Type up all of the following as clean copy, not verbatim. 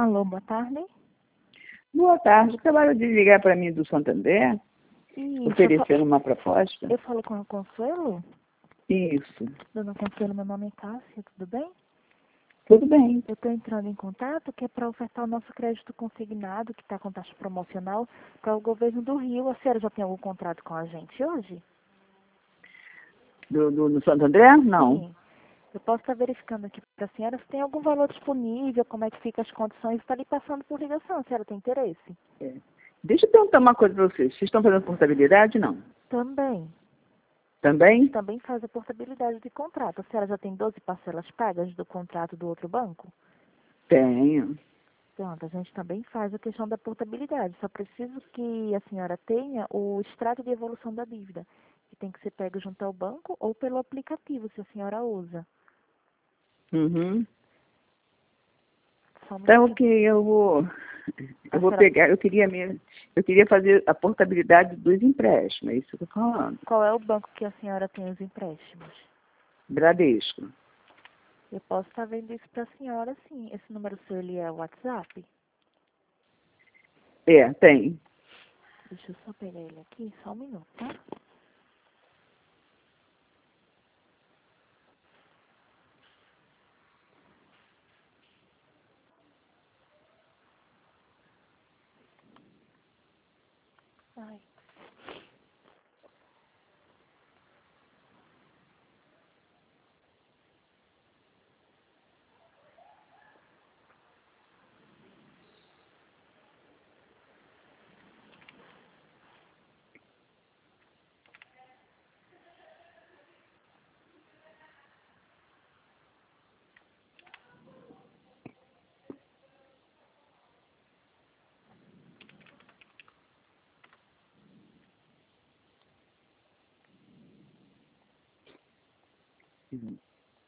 Alô, boa tarde. Boa tarde. Acabaram de ligar para mim do Santander, Isso, oferecendo uma proposta. eu falo com a Consuelo? Isso. Dona Consuelo, meu nome é Cássia, tudo bem? Tudo bem. Eu estou entrando em contato que é para ofertar o nosso crédito consignado, que está com taxa promocional, para o governo do Rio. A senhora já tem algum contrato com a gente hoje? Do Santander? Não. Sim. Eu posso estar verificando aqui para a senhora se tem algum valor disponível, como é que fica as condições, está lhe passando por ligação. A senhora tem interesse? É. Deixa eu perguntar uma coisa para vocês. Vocês estão fazendo portabilidade? Não. Também. Também? Também faz a portabilidade de contrato. A senhora já tem 12 parcelas pagas do contrato do outro banco? Tenho. Pronto, a gente também faz a questão da portabilidade. Só preciso que a senhora tenha o extrato de evolução da dívida, que tem que ser pego junto ao banco ou pelo aplicativo, se a senhora usa. Uhum. Só um Então, minutinho. ok, eu vou senhora- pegar, eu queria fazer a portabilidade dos empréstimos, é isso que eu estou falando. Qual é o banco que a senhora tem os empréstimos? Bradesco. Eu posso estar vendo isso para a senhora, sim. Esse número seu, ele é o WhatsApp? É, tem. Deixa eu só pegar ele aqui, só um minuto, tá? Ai. Uhum.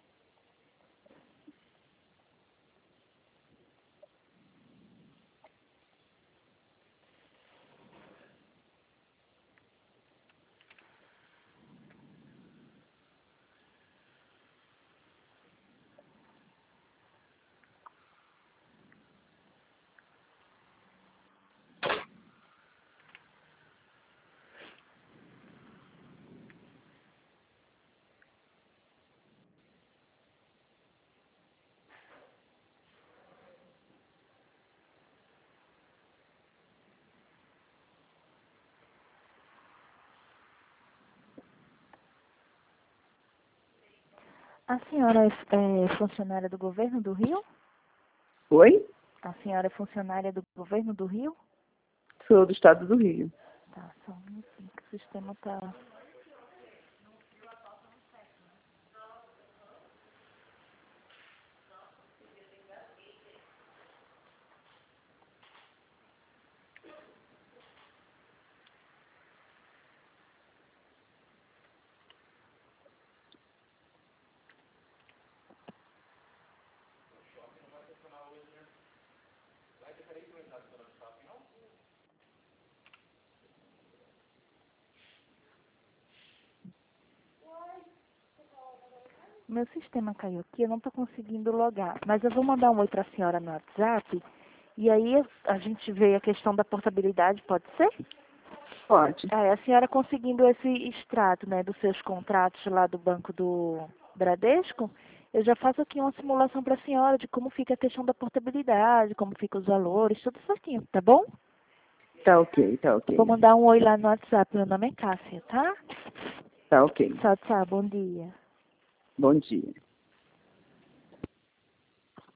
A senhora é funcionária do governo do Rio? Oi? A senhora é funcionária do governo do Rio? Sou do estado do Rio. Tá, só um minutinho, que o sistema tá... Meu sistema caiu aqui, eu não tô conseguindo logar. Mas eu vou mandar um oi pra senhora no WhatsApp. E aí a gente vê a questão da portabilidade, pode ser? Pode. A senhora conseguindo esse extrato, né, dos seus contratos lá do banco do Bradesco, eu já faço aqui uma simulação para a senhora de como fica a questão da portabilidade, como ficam os valores, tudo certinho, tá bom? Tá ok, tá ok. Vou mandar um oi lá no WhatsApp, meu nome é Cássia, tá? Tá ok. Tchau, tchau, bom dia. Bom dia.